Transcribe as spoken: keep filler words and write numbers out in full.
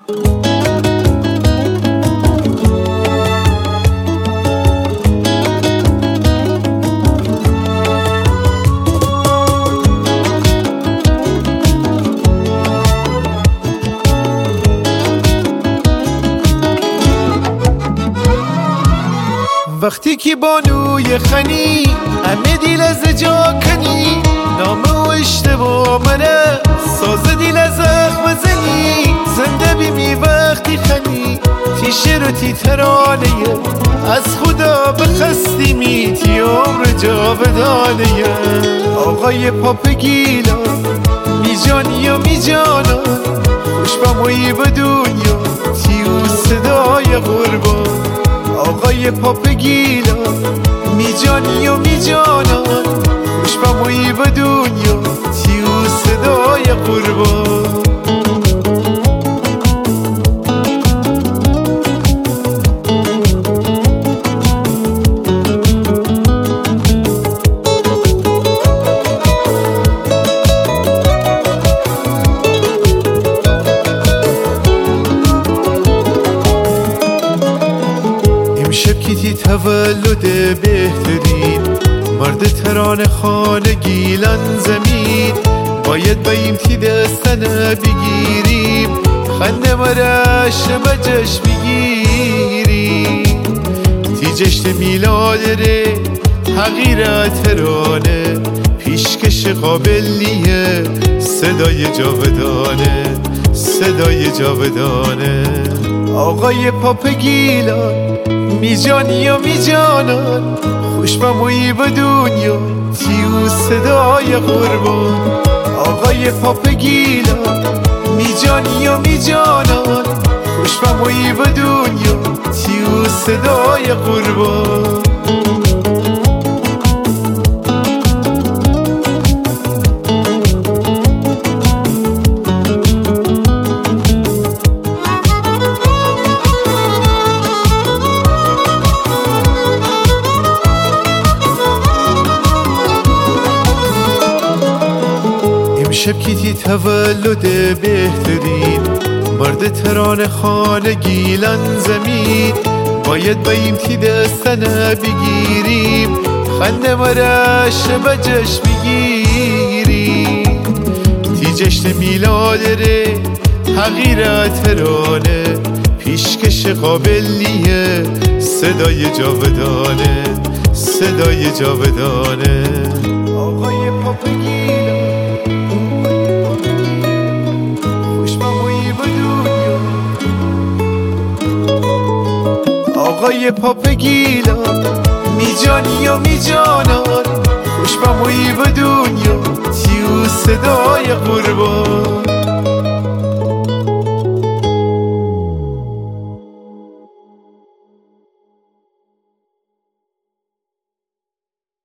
وقتی که بانوی خنی همه دیل از جا کنی نامه و اشتباه منه ساز دیل از اخم زنی زنده بیمی وقتی خنی تی شعر و تی ترانه از خدا بخستی می تی عمر جاودانه آقای پاپ گیلا می جانی و می جانا خوش بمایی به دنیا تی او صدای قربان آقای پاپ گیلا می جانی و می جانان خوش بمایی به دنیا تی او صدای قربان امشب کیتی تولد بهترین مرد ترانه خانه گیلان زمین باید بایم تی دستنه بگیریم خنده مرش به جشن بگیریم تی جشن میلاد ره حقیرت ترانه پیشکش قابل نیه صدای جاودانه صدای جاودانه آقای پاپ گیلان می جانی و می جانان خوش بمایی به دنیا تی او صدای قربان آقای پاپ گیلان می جانی و می جانان خوش بمایی به دنیا تی او صدای قربان امشب کیتی تولد بهترین مرد ترانه خانه گیلان زمین باید بایم تی دستنه بگیریم خنده مرش به جشن بگیریم تی جشن میلاد ره حقیرت ترانه پیشکش قابل نیه صدای جاودانه صدای جاودانه آقای پاپ گیلا آقای پاپ گیلا می جانی و می جانان خوش بمایی به دنیا تی او صدای قربان